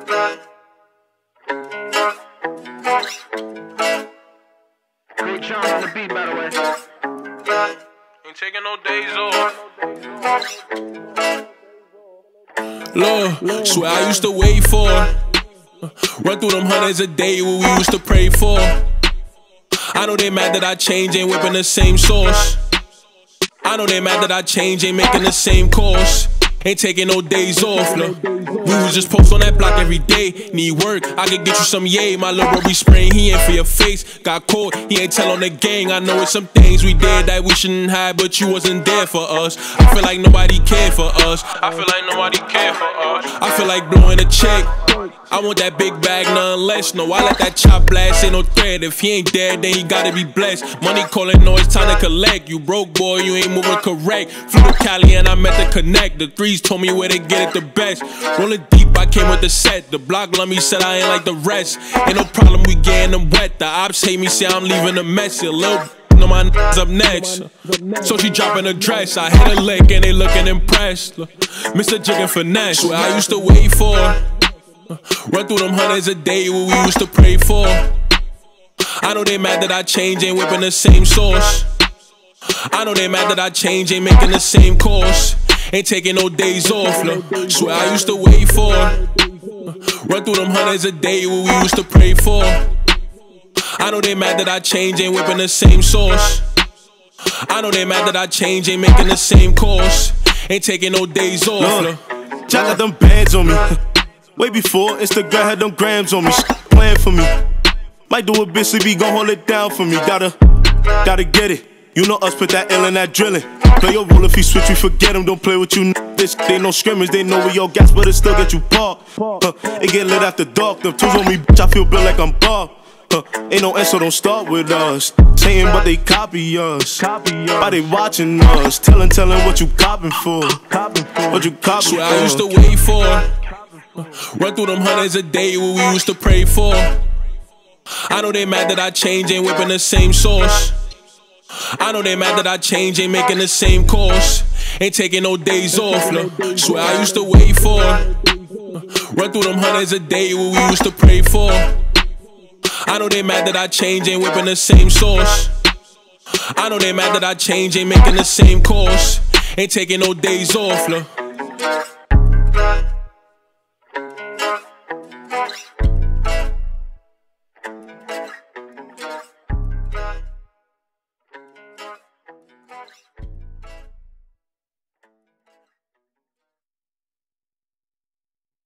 Hey, John on the beat, by the way. Ain't taking no days off. Lord, swear I used to wait for run through them hundreds a day what we used to pray for. I know they mad that I change, ain't whipping the same sauce. I know they mad that I change, ain't making the same course. Ain't taking no days off, look. We was just post on that block every day. Need work, I could get you some yay. My little bro be spraying, he ain't for your face. Got caught, he ain't tell on the gang. I know it's some things we did that we shouldn't hide, but you wasn't there for us. I feel like nobody cared for us. I feel like nobody cared for us. I feel like blowing a check. I want that big bag, none less. No, I let that chop blast, ain't no threat. If he ain't dead, then he gotta be blessed. Money calling, no, it's time to collect. You broke, boy, you ain't moving correct. Flew to Cali and I met the connect. The threes told me where to get it the best. Rolling deep, I came with the set. The block love me, said I ain't like the rest. Ain't no problem, we getting them wet. The ops hate me, say I'm leaving a mess. A little know my niggas up next. So she dropping a dress. I hit a lick and they looking impressed. Mr. Jig and Finesse, where I used to wait for. Run through them hundreds a day what we used to pray for. I know they mad that I change, ain't whipping the same sauce. I know they mad that I change, ain't making the same course. Ain't taking no days off, look. Swear I used to wait for. Run through them hundreds a day what we used to pray for. I know they mad that I change, ain't whipping the same sauce. I know they mad that I change, ain't making the same course. Ain't taking no days off, look. Jack got them bands on me. Way before Instagram had them grams on me. Playing for me. Might do a bitch if he gon' hold it down for me. Gotta get it. You know us, put that L in that drilling. Play your role if he switch, we forget him. Don't play with you, this they no scrimmage. They know we your gas, but it still get you parked. It get lit after dark. Them tools on me, bitch, I feel built like I'm Bob. Ain't no S, so don't start with us. Saying but they copy us. Why they watching us? Telling what you copping for. What you copping for? I used to wait for. Run through them hundreds a day what we used to pray for. I know they mad that I change, ain't whipping the same sauce. I know they mad that I change, ain't making the same course. Ain't taking no days off, look. Swear I used to wait for. Run through them hundreds a day what we used to pray for. I know they mad that I change, ain't whipping the same sauce. I know they mad that I change, ain't making the same course. Ain't taking no days off, look.